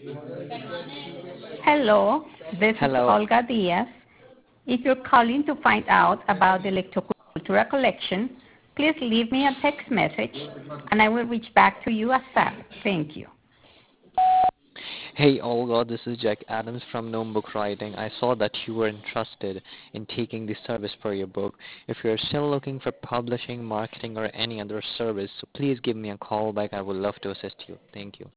Hello, this is Hello. Olga Diaz. If you're calling to find out about the Electrocultura collection, please leave me a text message and I will reach back to you ASAP. Thank you. Hey Olga, this is Jack Adams from Gnome Book Writing. I saw that you were interested in taking the service for your book. If you're still looking for publishing, marketing, or any other service, so please give me a call back. I would love to assist you. Thank you.